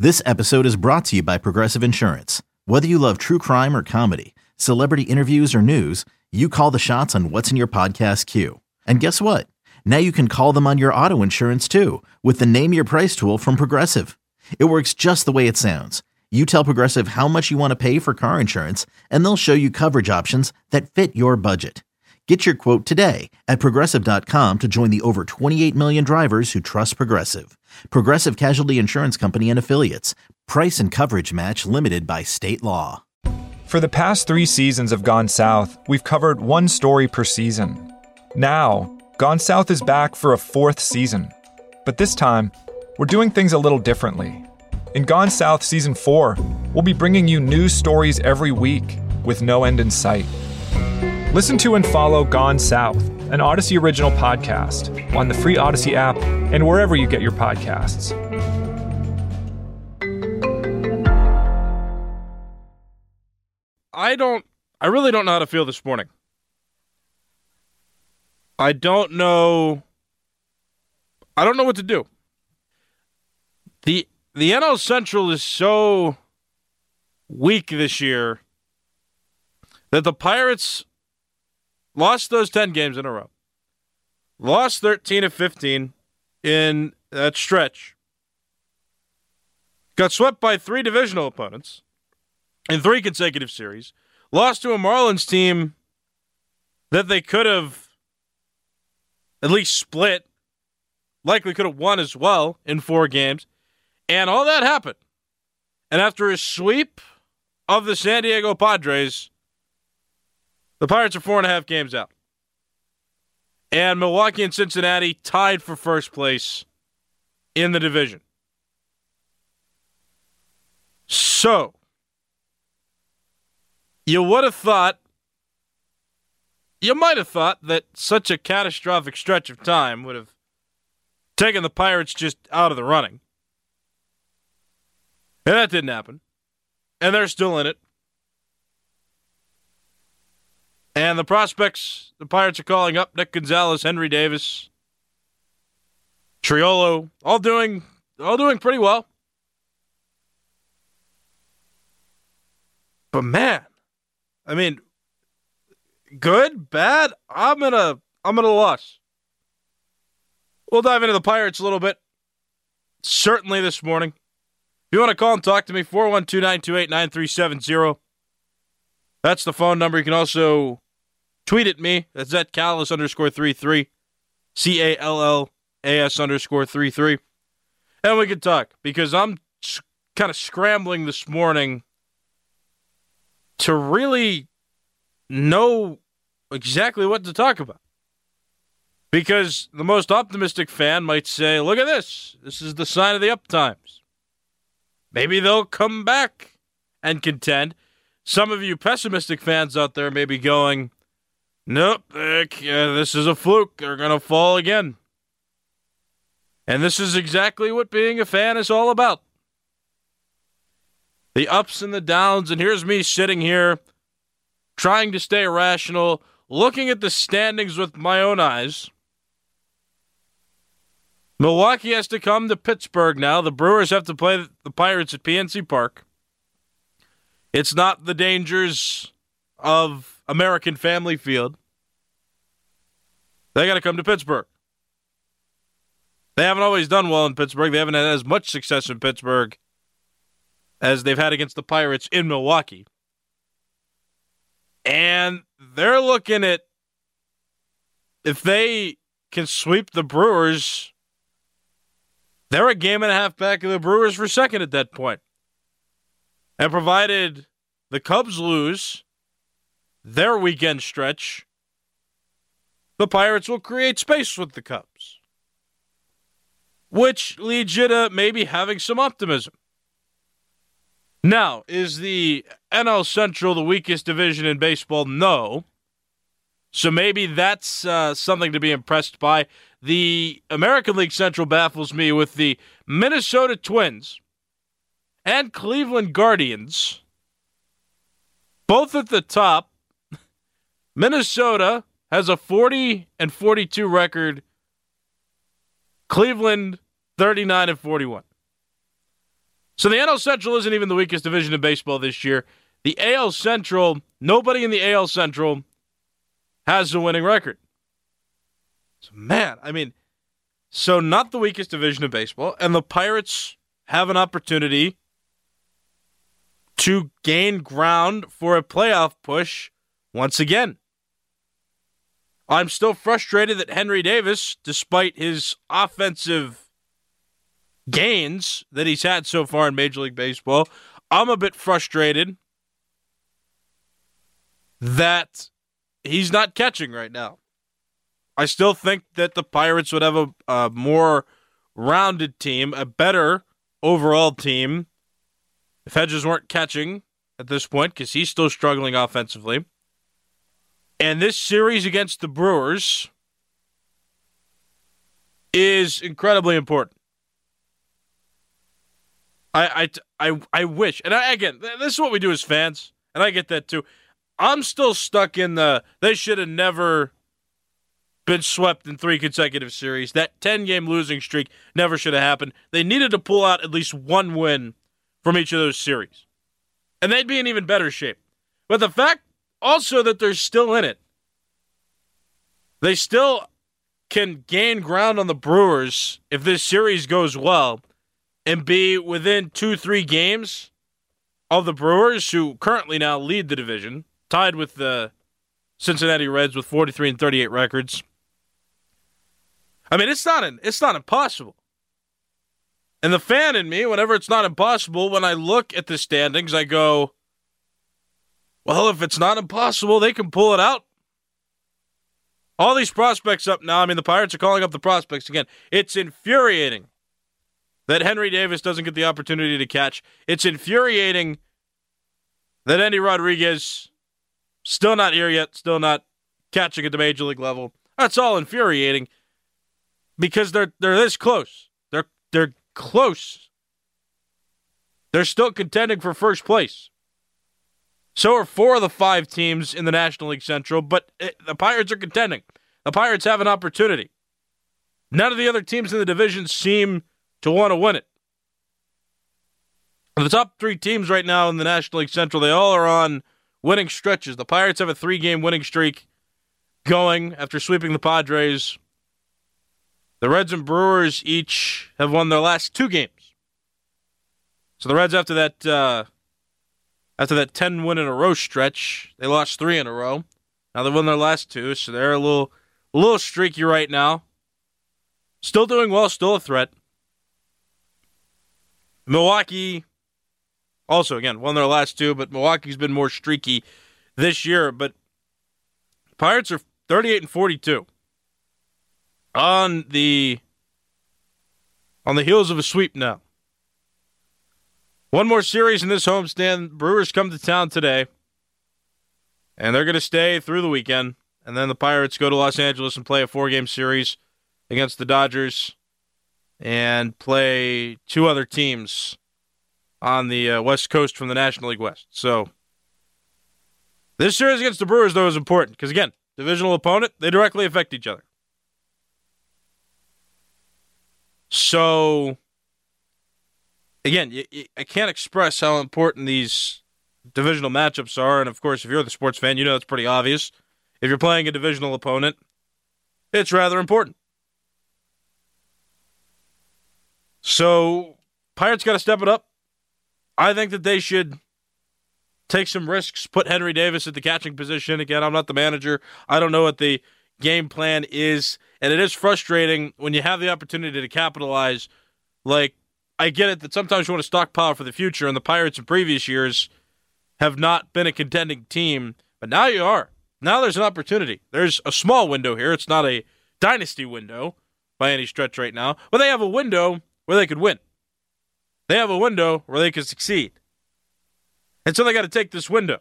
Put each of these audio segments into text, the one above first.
This episode is brought to you by Progressive Insurance. Whether you love true crime or comedy, celebrity interviews or news, you call the shots on what's in your podcast queue. And guess what? Now you can call them on your auto insurance too with the Name Your Price tool from Progressive. It works just the way it sounds. You tell Progressive how much you want to pay for car insurance, and they'll show you coverage options that fit your budget. Get your quote today at Progressive.com to join the over 28 million drivers who trust Progressive. Progressive Casualty Insurance Company and Affiliates. Price and coverage match limited by state law. For the past 3 seasons of Gone South, we've covered one story per season. Now, Gone South is back for a 4th season. But this time, we're doing things a little differently. In Gone South Season 4, we'll be bringing you news stories every week with no end in sight. Listen to and follow Gone South, an Odyssey original podcast, on the free Odyssey app and wherever you get your podcasts. I really don't know how to feel this morning. I don't know what to do. The NL Central is so weak this year that the Pirates lost those 10 games in a row. Lost 13 of 15 in that stretch. Got swept by 3 divisional opponents in 3 consecutive series. Lost to a Marlins team that they could have at least split. Likely could have won as well in 4 games. And all that happened. And after a sweep of the San Diego Padres, the Pirates are 4.5 games out. And Milwaukee and Cincinnati tied for first place in the division. So, you might have thought that such a catastrophic stretch of time would have taken the Pirates just out of the running. And that didn't happen. And they're still in it. And the prospects, the Pirates are calling up Nick Gonzalez, Henry Davis, Triolo, all doing pretty well. But man, I mean, good, bad, I'm at a loss. We'll dive into the Pirates a little bit, certainly this morning. If you want to call and talk to me, 412-928-9370. That's the phone number. You can also tweet at me. That's at Callas_33, CALLAS_33. And we can talk, because I'm kind of scrambling this morning to really know exactly what to talk about. Because the most optimistic fan might say, look at this. This is the sign of the up times. Maybe they'll come back and contend. Some of you pessimistic fans out there may be going, nope, this is a fluke. They're going to fall again. And this is exactly what being a fan is all about. The ups and the downs. And here's me sitting here trying to stay rational, looking at the standings with my own eyes. Milwaukee has to come to Pittsburgh now. The Brewers have to play the Pirates at PNC Park. It's not the dangers of American Family Field. They got to come to Pittsburgh. They haven't always done well in Pittsburgh. They haven't had as much success in Pittsburgh as they've had against the Pirates in Milwaukee. And they're looking at, if they can sweep the Brewers, they're a game and a half back of the Brewers for second at that point. And provided the Cubs lose their weekend stretch, the Pirates will create space with the Cubs, which leads you to maybe having some optimism. Now, is the NL Central the weakest division in baseball? No. So maybe that's something to be impressed by. The American League Central baffles me with the Minnesota Twins and Cleveland Guardians, both at the top. Minnesota has a 40-42 record. Cleveland 39-41. So the NL Central isn't even the weakest division in baseball this year. The AL Central, nobody in the AL Central has a winning record. So, man, so not the weakest division in baseball, and the Pirates have an opportunity to gain ground for a playoff push once again. I'm still frustrated that Henry Davis, despite his offensive gains that he's had so far in Major League Baseball, I'm a bit frustrated that he's not catching right now. I still think that the Pirates would have a more rounded team, a better overall team, if Hedges weren't catching at this point, because he's still struggling offensively. And this series against the Brewers is incredibly important. I wish, and again, this is what we do as fans, and I get that too. I'm still stuck in they should have never been swept in 3 consecutive series. That 10-game losing streak never should have happened. They needed to pull out at least one win from each of those series, and they'd be in even better shape. But the fact also that they're still in it, they still can gain ground on the Brewers if this series goes well and be within 2-3 games of the Brewers, who currently now lead the division, tied with the Cincinnati Reds with 43-38 records. It's not impossible. And the fan in me, whenever it's not impossible, when I look at the standings, I go, well, if it's not impossible, they can pull it out. All these prospects up now. The Pirates are calling up the prospects again. It's infuriating that Henry Davis doesn't get the opportunity to catch. It's infuriating that Andy Rodriguez, still not here yet, still not catching at the major league level. That's all infuriating because they're this close. They're close. They're still contending for first place. So are 4 of the 5 teams in the National League Central, but the Pirates are contending. The Pirates have an opportunity. None of the other teams in the division seem to want to win it. The top 3 teams right now in the National League Central, they all are on winning stretches. The Pirates have a 3-game winning streak going after sweeping the Padres. The Reds and Brewers each have won their last 2 games. So the Reds, after that 10-win-in-a-row stretch, they lost 3 in a row. Now they've won their last 2, so they're a little streaky right now. Still doing well, still a threat. Milwaukee also, again, won their last 2, but Milwaukee's been more streaky this year. But Pirates are 38-42 on the heels of a sweep now. One more series in this homestand. Brewers come to town today, and they're going to stay through the weekend. And then the Pirates go to Los Angeles and play a 4-game series against the Dodgers and play 2 other teams on the West Coast from the National League West. So this series against the Brewers, though, is important because, again, divisional opponent, they directly affect each other. So, again, I can't express how important these divisional matchups are. And, of course, if you're the sports fan, you know it's pretty obvious. If you're playing a divisional opponent, it's rather important. So, Pirates got to step it up. I think that they should take some risks, put Henry Davis at the catching position. Again, I'm not the manager. I don't know what the game plan is. And it is frustrating when you have the opportunity to capitalize. Like, I get it that sometimes you want to stockpile for the future, and the Pirates in previous years have not been a contending team. But now you are. Now there's an opportunity. There's a small window here. It's not a dynasty window by any stretch right now. But they have a window where they could win. They have a window where they could succeed. And so they got to take this window.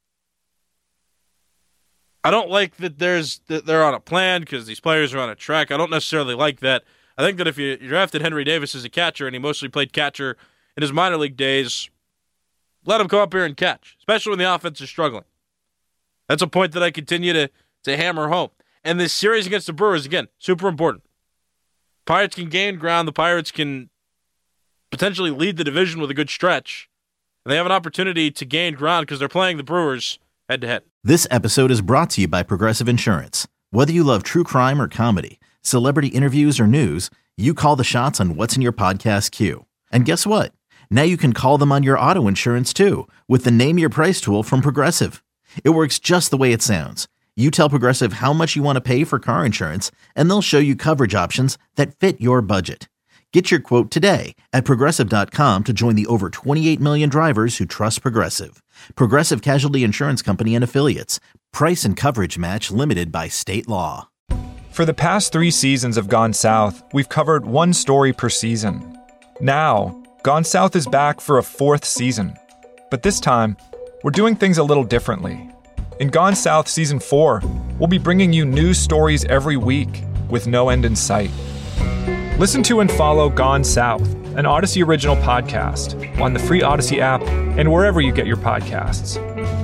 I don't like that they're on a plan because these players are on a track. I don't necessarily like that. I think that if you drafted Henry Davis as a catcher and he mostly played catcher in his minor league days, let him come up here and catch, especially when the offense is struggling. That's a point that I continue to hammer home. And this series against the Brewers, again, super important. Pirates can gain ground. The Pirates can potentially lead the division with a good stretch. And they have an opportunity to gain ground because they're playing the Brewers head-to-head. This episode is brought to you by Progressive Insurance. Whether you love true crime or comedy, celebrity interviews or news, you call the shots on what's in your podcast queue. And guess what? Now you can call them on your auto insurance too with the Name Your Price tool from Progressive. It works just the way it sounds. You tell Progressive how much you want to pay for car insurance, and they'll show you coverage options that fit your budget. Get your quote today at Progressive.com to join the over 28 million drivers who trust Progressive. Progressive Casualty Insurance Company and Affiliates. Price and coverage match limited by state law. For the past 3 seasons of Gone South, we've covered one story per season. Now, Gone South is back for a 4th season. But this time, we're doing things a little differently. In Gone South Season 4, we'll be bringing you news stories every week with no end in sight. Listen to and follow Gone South, an Odyssey original podcast, on the free Odyssey app and wherever you get your podcasts.